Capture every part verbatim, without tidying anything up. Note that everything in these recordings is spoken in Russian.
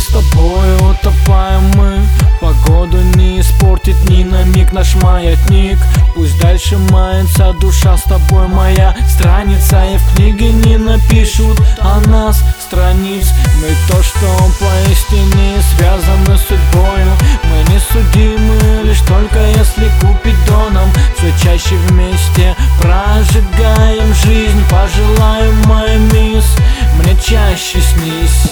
с тобой утопаем мы, погоду не испортит ни на миг наш маятник. Пусть дальше мается душа с тобой моя страница, и в книге не напишут о нас страниц. Мы то, что поистине связаны с судьбою. Мы не судимы, лишь только если Купидоном. Все чаще вместе прожигаем жизнь. Пожелаю, моя мисс, мне чаще снись.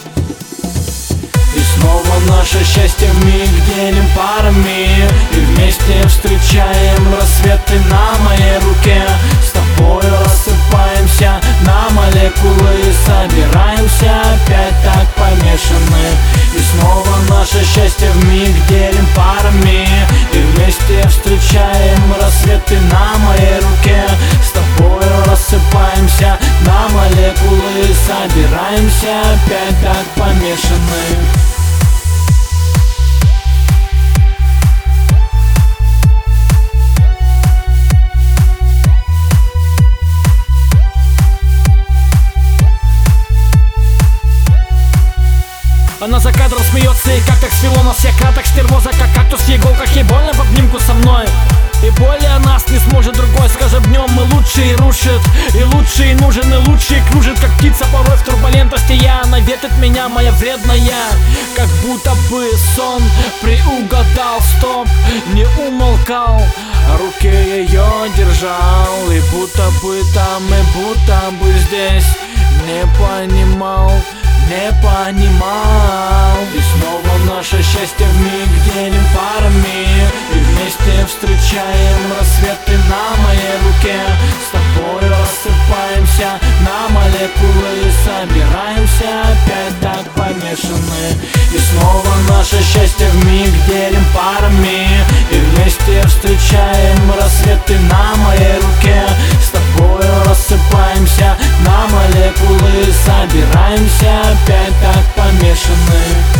И снова наше счастье вмиг делим парами, и вместе встречаем рассветы на моей руке. С тобою рассыпаемся на молекулы и собираемся опять так помешаны. И снова наше счастье вмиг делим парами, и вместе встречаем рассветы на моей руке. С тобою рассыпаемся на молекулы и собираемся опять так помешаны. Она за кадром смеется, и как так свело нас, я краток стервоза, как кактус в иголках. Ей больно в обнимку со мной, и более нас не сможет другой. Скажем днем, мы лучшие рушит, и лучшие нужен, и лучшие кружит, как птица порой в турбулентности. Я, она ветит меня, моя вредная, как будто бы сон приугадал, стоп, не умолкал, руке ее держал, и будто бы там, и будто бы здесь не понимал, не понимал. И снова наше счастье вмиг делим парами, и вместе встречаем рассветы на моей руке. С тобой рассыпаемся на молекулы и собираемся опять так помешаны. И снова наше счастье вмиг делим парами, и вместе встречаем рассветы на моей руке. С тобой рассыпаемся на молекулы и собираемся опять так помешаны.